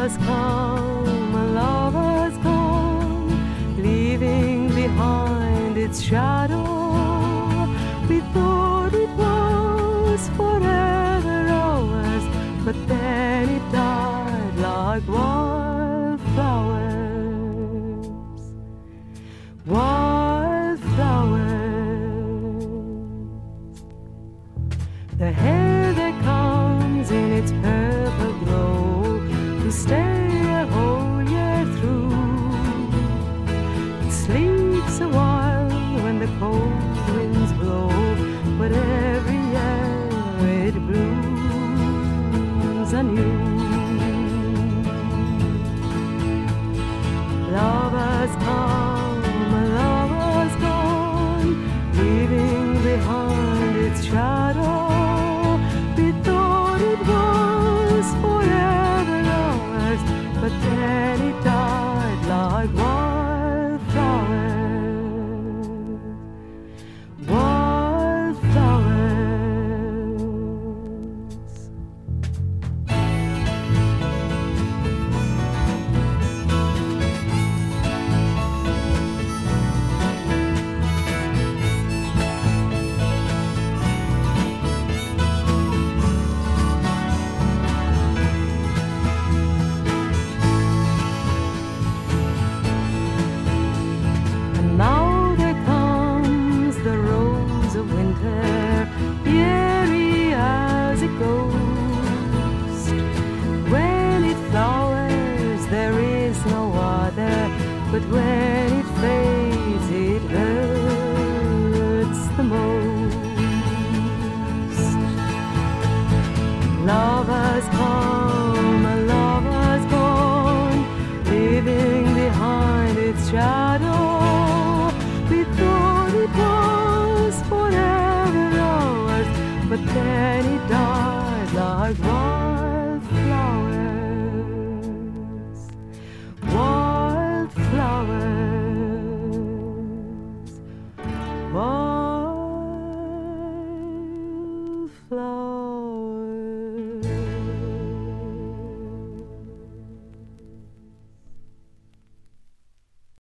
has come, a love has gone, leaving behind its shadow. We thought it was forever ours, but then it died like wildflowers. Wildflowers. The hair that comes in its purple glow to stay a whole year through. It sleeps a while when the cold winds blow, but every year it blooms anew. Love has come, love has gone, leaving behind its shadow. We thought it was forever ours, but then it died like wildflowers. Wildflowers. And now there comes the rose of winter, eerie as a ghost. When it flowers, there is no other, but when it fades, it hurts the most. Love has come, love has gone, leaving behind its shadow. We thought it was forever ours, but then it died like wildflowers. Wildflowers. Wildflowers.